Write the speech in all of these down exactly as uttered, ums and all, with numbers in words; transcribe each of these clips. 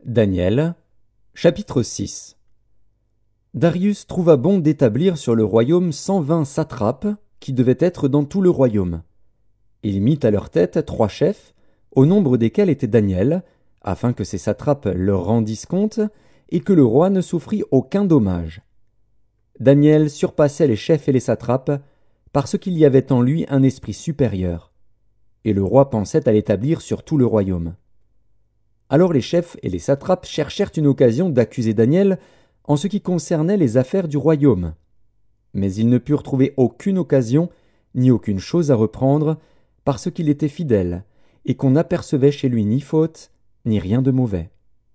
Daniel, chapitre six. Darius trouva bon d'établir sur le royaume cent vingt satrapes qui devaient être dans tout le royaume. Il mit à leur tête trois chefs, au nombre desquels était Daniel, afin que ces satrapes leur rendissent compte et que le roi ne souffrît aucun dommage. Daniel surpassait les chefs et les satrapes parce qu'il y avait en lui un esprit supérieur, et le roi pensait à l'établir sur tout le royaume. Alors les chefs et les satrapes cherchèrent une occasion d'accuser Daniel en ce qui concernait les affaires du royaume. Mais ils ne purent trouver aucune occasion ni aucune chose à reprendre parce qu'il était fidèle et qu'on n'apercevait chez lui ni faute ni rien de mauvais.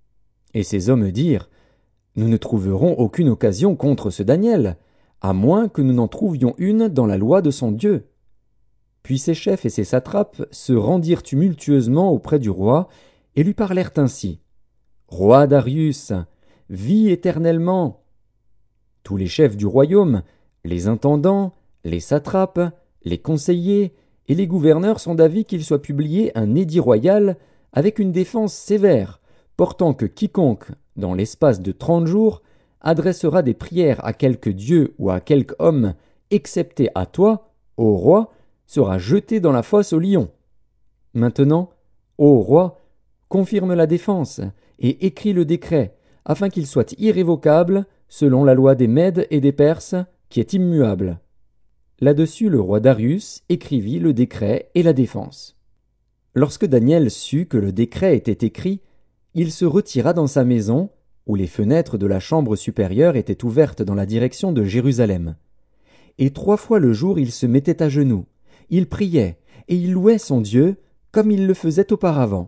Et ces hommes dirent : Nous ne trouverons aucune occasion contre ce Daniel, à moins que nous n'en trouvions une dans la loi de son Dieu. Puis ces chefs et ces satrapes se rendirent tumultueusement auprès du roi et lui parlèrent ainsi : Roi Darius, vis éternellement. Tous les chefs du royaume, les intendants, les satrapes, les conseillers et les gouverneurs sont d'avis qu'il soit publié un édit royal avec une défense sévère, portant que quiconque, dans l'espace de trente jours, adressera des prières à quelque dieu ou à quelque homme, excepté à toi, ô roi, sera jeté dans la fosse aux lions. Maintenant, ô roi, confirme la défense et écris le décret, afin qu'il soit irrévocable, selon la loi des Mèdes et des Perses, qui est immuable. Là-dessus, le roi Darius écrivit le décret et la défense. Lorsque Daniel sut que le décret était écrit, il se retira dans sa maison, où les fenêtres de la chambre supérieure étaient ouvertes dans la direction de Jérusalem. Et trois fois le jour il se mettait à genoux, il priait, et il louait son Dieu, comme il le faisait auparavant.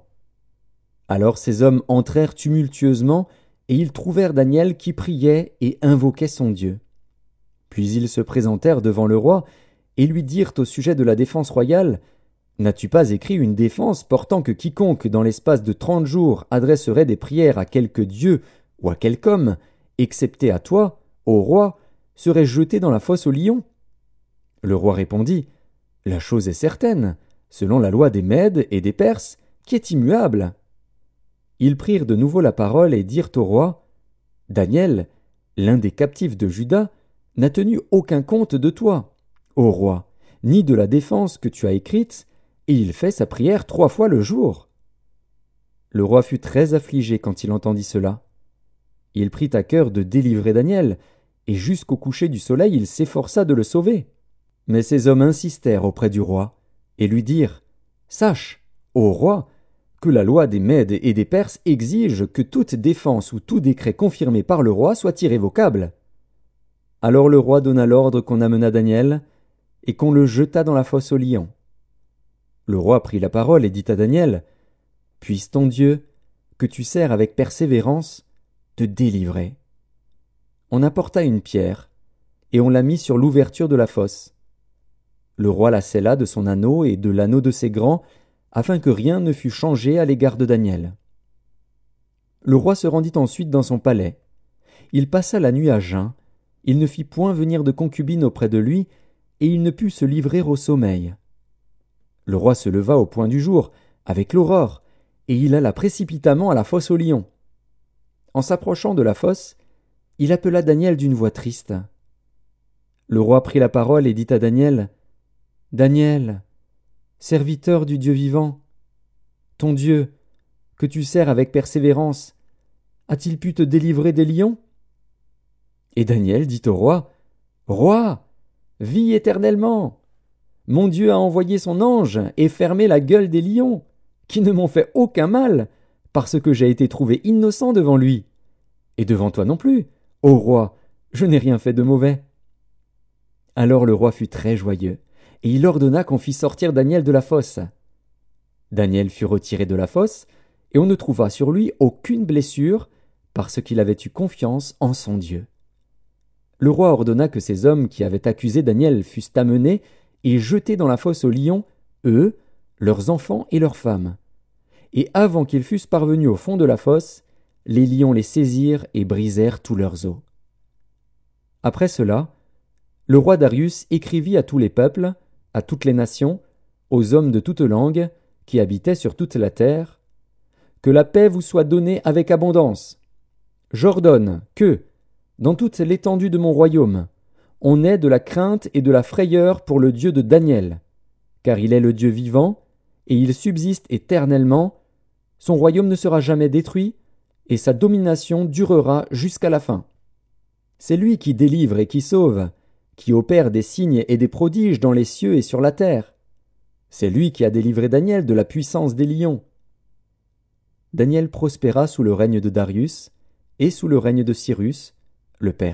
Alors ces hommes entrèrent tumultueusement, et ils trouvèrent Daniel qui priait et invoquait son Dieu. Puis ils se présentèrent devant le roi, et lui dirent au sujet de la défense royale : N'as-tu pas écrit une défense portant que quiconque, dans l'espace de trente jours, adresserait des prières à quelque dieu ou à quelque homme, excepté à toi, ô roi, serait jeté dans la fosse aux lions ? Le roi répondit : La chose est certaine, selon la loi des Mèdes et des Perses, qui est immuable. Ils prirent de nouveau la parole et dirent au roi : Daniel, l'un des captifs de Juda, n'a tenu aucun compte de toi, ô roi, ni de la défense que tu as écrite, et il fait sa prière trois fois le jour. Le roi fut très affligé quand il entendit cela. Il prit à cœur de délivrer Daniel, et jusqu'au coucher du soleil il s'efforça de le sauver. Mais ces hommes insistèrent auprès du roi, et lui dirent : Sache, ô roi, que la loi des Mèdes et des Perses exige que toute défense ou tout décret confirmé par le roi soit irrévocable. Alors le roi donna l'ordre qu'on amenât Daniel, et qu'on le jetât dans la fosse aux lions. Le roi prit la parole et dit à Daniel : Puisse ton Dieu, que tu sers avec persévérance, te délivrer. On apporta une pierre, et on la mit sur l'ouverture de la fosse. Le roi la scella de son anneau et de l'anneau de ses grands, afin que rien ne fût changé à l'égard de Daniel. Le roi se rendit ensuite dans son palais. Il passa la nuit à jeun, il ne fit point venir de concubine auprès de lui, et il ne put se livrer au sommeil. Le roi se leva au point du jour, avec l'aurore, et il alla précipitamment à la fosse aux lions. En s'approchant de la fosse, il appela Daniel d'une voix triste. Le roi prit la parole et dit à Daniel : Daniel, serviteur du Dieu vivant, ton Dieu, que tu sers avec persévérance, a-t-il pu te délivrer des lions ? Et Daniel dit au roi : Roi, vis éternellement. Mon Dieu a envoyé son ange et fermé la gueule des lions, qui ne m'ont fait aucun mal, parce que j'ai été trouvé innocent devant lui. Et devant toi non plus, ô roi, je n'ai rien fait de mauvais. Alors le roi fut très joyeux, et il ordonna qu'on fît sortir Daniel de la fosse. Daniel fut retiré de la fosse, et on ne trouva sur lui aucune blessure, parce qu'il avait eu confiance en son Dieu. Le roi ordonna que ces hommes qui avaient accusé Daniel fussent amenés et jetés dans la fosse aux lions, eux, leurs enfants et leurs femmes. Et avant qu'ils fussent parvenus au fond de la fosse, les lions les saisirent et brisèrent tous leurs os. Après cela, le roi Darius écrivit à tous les peuples, à toutes les nations, aux hommes de toutes langues, qui habitaient sur toute la terre, que la paix vous soit donnée avec abondance. J'ordonne que, dans toute l'étendue de mon royaume, on ait de la crainte et de la frayeur pour le Dieu de Daniel, car il est le Dieu vivant, et il subsiste éternellement, son royaume ne sera jamais détruit, et sa domination durera jusqu'à la fin. C'est lui qui délivre et qui sauve, qui opère des signes et des prodiges dans les cieux et sur la terre. C'est lui qui a délivré Daniel de la puissance des lions. Daniel prospéra sous le règne de Darius et sous le règne de Cyrus, le Perse.